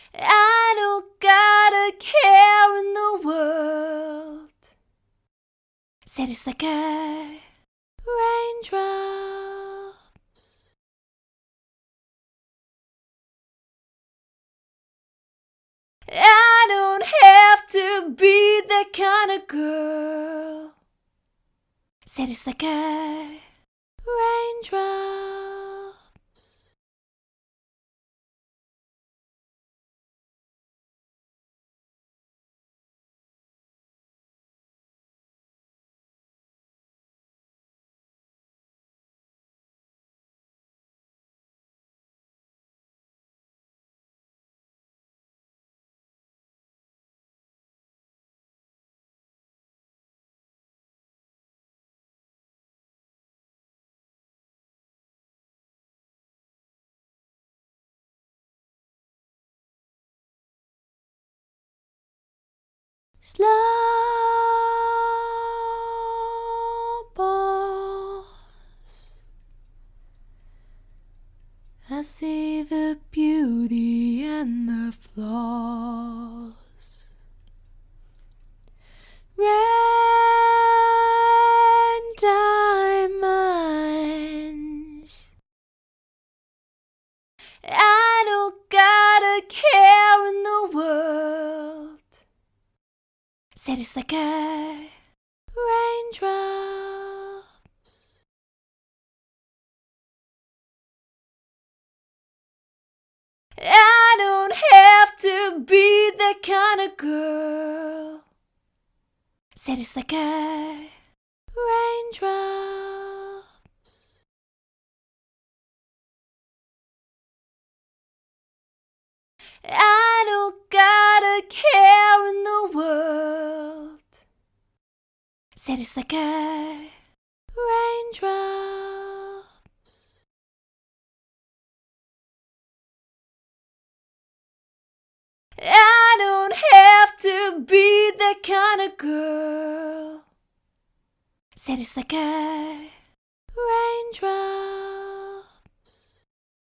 I don't got a care in the world. Said it's like a raindrop. I don't have to be that kind of girl. Said it's like a raindrop. Slow pause. I see the beauty and the flaws. Red diamonds. I don't got a care in the world. Said it's like a raindrop. I don't have to be that kind of girl. Said it's like a raindrop. I don't got a care in the world. Said it's like a raindrop. I don't have to be that kind of girl. Said it's like a raindrop.